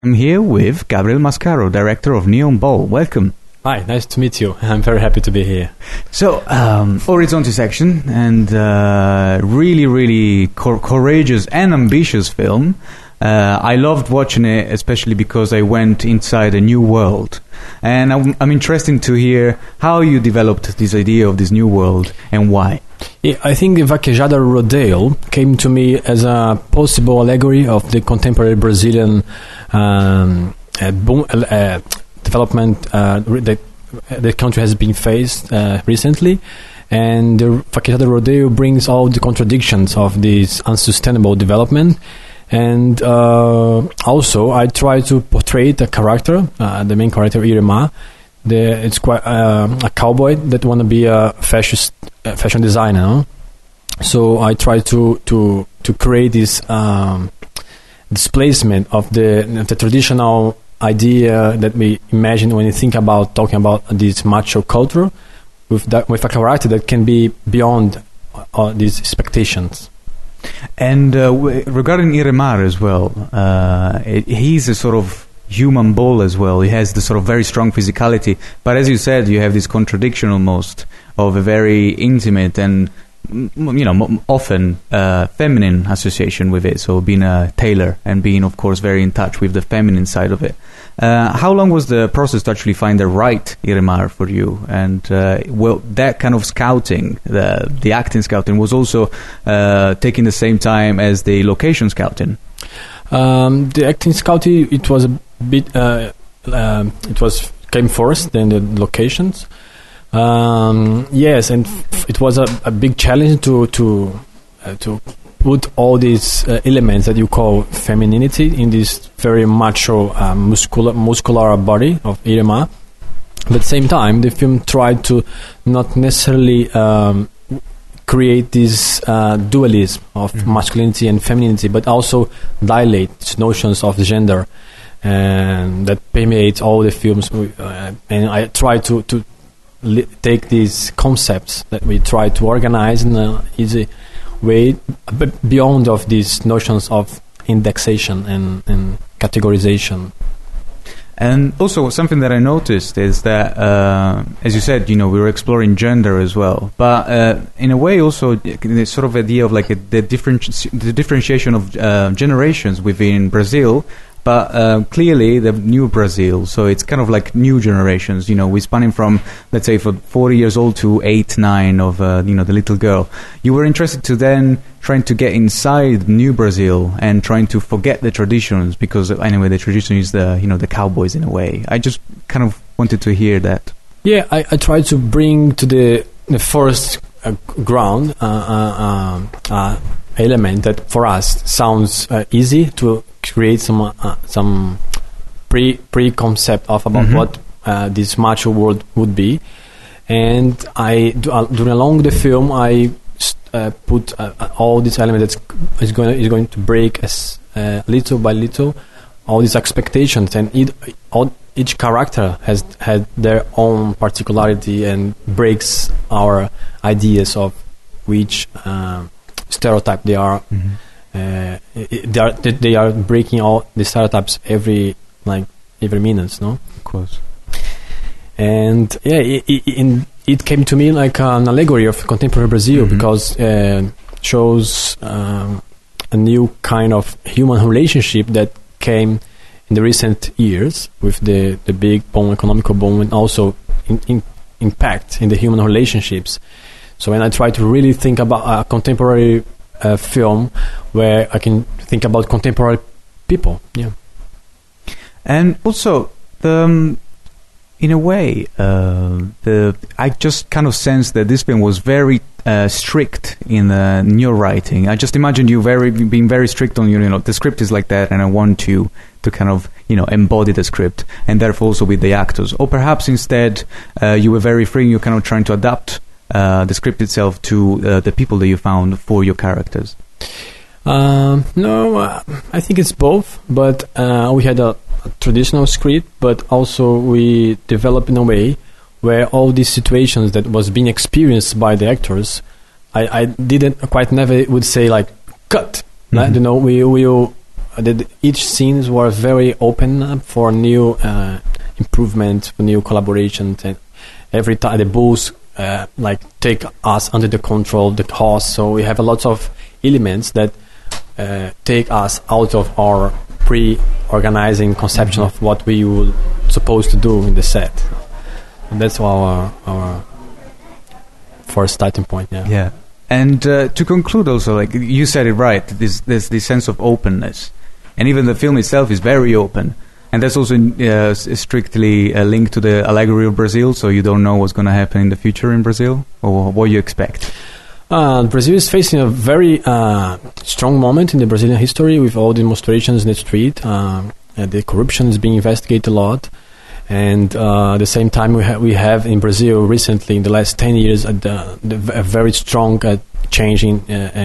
I'm here with Gabriel Mascaro, director of Neon Ball. Welcome. Hi, nice to meet you. I'm very happy to be here. So, Orizzonti section, and really courageous and ambitious film. I loved watching it, especially because I went inside a new world. And I'm interested to hear how you developed this idea of this new world and why. Yeah, I think the Vaquejada Rodeo came to me as a possible allegory of the contemporary Brazilian development that the country has been faced recently. And the Vaquejada Rodeo brings all the contradictions of this unsustainable development. And also, I try to portray the character, the main character, Iremar. It's quite a cowboy that want to be a fashion designer. No? So I try to create this displacement of the traditional idea that we imagine when you think about talking about this macho culture, with a character that can be beyond these expectations. And regarding Iremar as well, he's a sort of human bull as well. He has the sort of very strong physicality, but as you said, you have this contradiction almost of a very intimate and often feminine association with it. So being a tailor and being, of course, very in touch with the feminine side of it. How long was the process to actually find the right Iremar for you? And that kind of scouting, the acting scouting, was also taking the same time as the location scouting. The acting scouting, it was a bit. Came first, then the locations. Yes, and it was a big challenge to put all these elements that you call femininity in this very macho, muscular body of Iremar. But at the same time, the film tried to not necessarily create this dualism of masculinity and femininity, but also dilate notions of gender, and that permeates all the films. And I try to take these concepts that we try to organize in an easy way, but beyond of these notions of indexation and categorization. And also something that I noticed is that, as you said, we were exploring gender as well, but in a way also the sort of idea of like the differentiation of generations within Brazil. But clearly the new Brazil, so it's kind of like new generations, we're spanning from, let's say, from 40 years old to 8, 9 of, the little girl. You were interested to then trying to get inside new Brazil and trying to forget the traditions, because anyway, the tradition is the cowboys in a way. I just kind of wanted to hear that. Yeah, I tried to bring to the first ground element that for us sounds easy to create some pre-concept of about what this macho world would be, and during along the film I put all these elements that is going to break as little by little all these expectations, and each character has had their own particularity and breaks our ideas of which stereotype they are. They are breaking all the stereotypes every minute, no? Of course. And yeah, it came to me like an allegory of contemporary Brazil, because shows a new kind of human relationship that came in the recent years with the big boom, economical boom, and also impact in the human relationships. So when I try to really think about a contemporary film where I can think about contemporary people, and also in a way, I just kind of sense that this film was very strict in your writing. I just imagined you being very strict on the script is like that, and I want you to kind of embody the script, and therefore also with the actors. Or perhaps instead you were very free. You're kind of trying to adapt the script itself to the people that you found for your characters. No, I think it's both, but we had a traditional script, but also we developed in a way where all these situations that was being experienced by the actors, I didn't quite never would say like cut. We will each scenes were very open for new improvements, for new collaborations, and every time the bulls take us under the control of the horse. So we have a lot of elements that take us out of our pre-organizing conception of what we were supposed to do in the set. And that's our first starting point. Yeah. And to conclude, also, like you said it right, there's this sense of openness, and even the film itself is very open, and that's also strictly linked to the allegory of Brazil. So you don't know what's going to happen in the future in Brazil, or what you expect. Brazil is facing a very strong moment in the Brazilian history with all the demonstrations in the street. The corruption is being investigated a lot. And at the same time, we have in Brazil recently, in the last 10 years, a very strong change in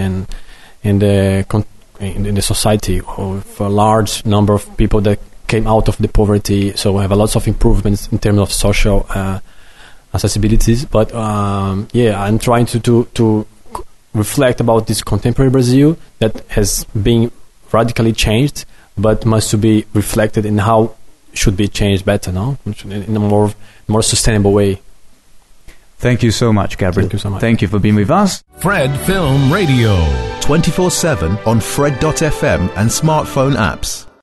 the society, with a large number of people that came out of the poverty. So we have a lot of improvements in terms of social accessibilities. But I'm trying to reflect about this contemporary Brazil that has been radically changed, but must be reflected in how should be changed better, no? In a more sustainable way. Thank you so much, Gabriel. Thank you so much. Thank you for being with us. Fred Film Radio. 24/7 on Fred.fm and smartphone apps.